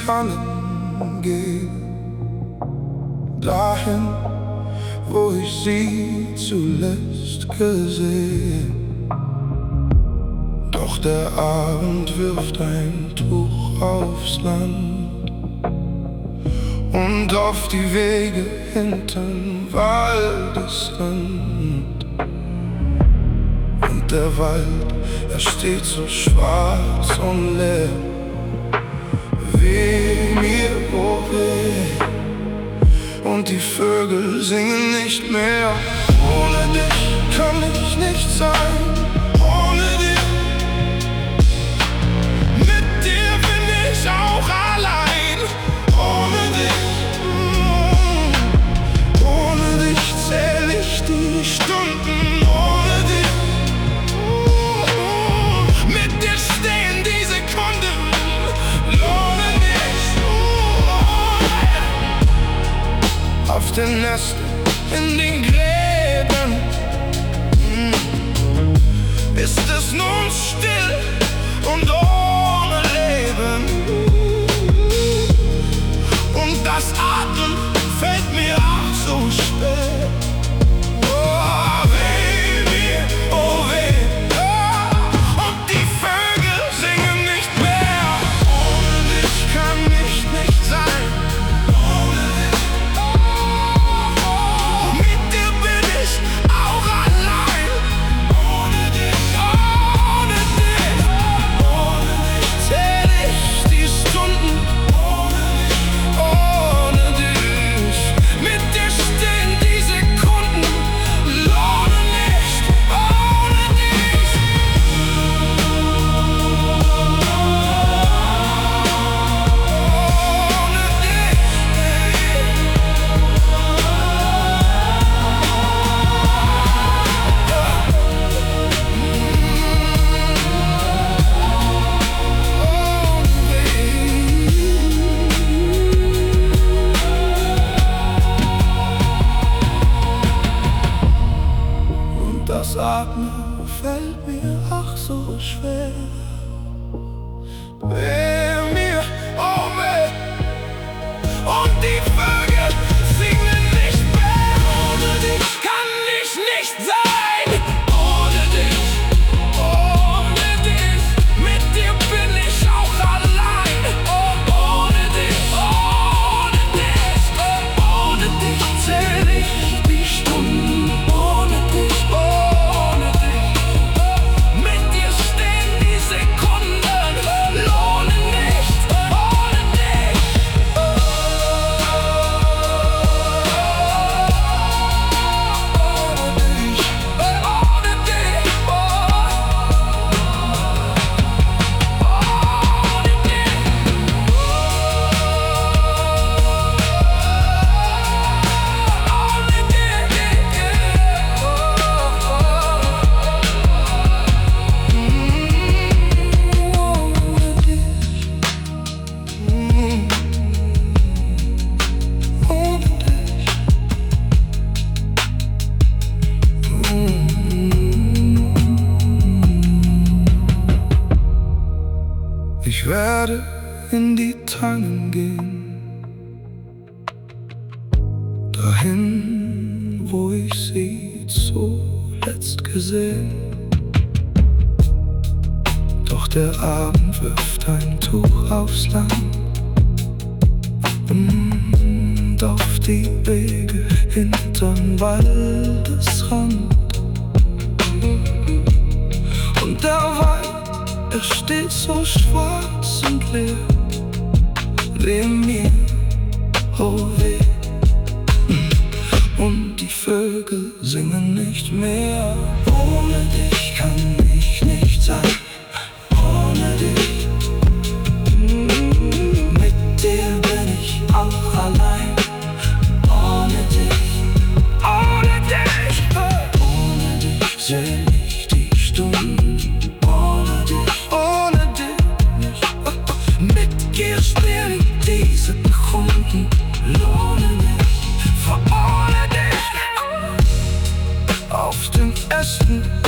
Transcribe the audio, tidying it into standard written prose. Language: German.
Tannen gehen, dahin, wo ich sie zuletzt gesehen. Doch der Abend wirft ein Tuch aufs Land und auf die Wege hinterm Waldesrand. Und der Wald, er steht so schwarz und leer. Weh mir, oh weh, und die Vögel singen nicht mehr. Ohne dich kann ich nicht sein, ohne dich. Mit dir bin ich auch allein, ohne dich. Ohne dich zähl ich die Stunden, ohne dich. Mit dir stehen die Sekunden, ohne dich. Auf den Nesten, in den Gräben, ist es nun still und ohne Leben. Und das Atmen fällt mir auch so schwer. Oh weh mir, oh weh, und die Vögel singen nicht mehr. Ohne dich kann ich nicht sein, ohne dich. Mit dir bin ich auch allein, ohne dich. Ohne dich, ohne dich zähl ich die Stunden, ohne dich. Mit dir stehen die Sekunden, ohne nicht, ohne dich. Und das Atmen fällt mir ach so schwer. Weh mir, oh weh, und die Vögel singen nicht mehr. Ohne dich kann ich nicht sein, ohne dich, ohne dich. Mit dir bin ich auch allein, ohne dich, ohne dich. Ohne dich zähl ich die Stunden, ohne dich, ohne dich. Mit dir stehen die Sekunden, ohne nicht, ohne dich. Ich werde in die Tannen gehen, dahin, wo ich sie zuletzt gesehen. Doch der Abend wirft ein Tuch aufs Land und auf die Wege hinterm Waldesrand. Und der Wald, er steht so schwarz und leer. Weh mir, oh weh, und die Vögel singen nicht mehr. Ohne dich kann ich nicht sein, ohne dich. Mit dir bin ich auch allein, ohne dich, ohne dich. Ohne dich zähl ich die Stunden, ohne dich, ohne dich. Mit dir stehen diese Sekunden, ohne dich, ohne dich. Auf den Ästen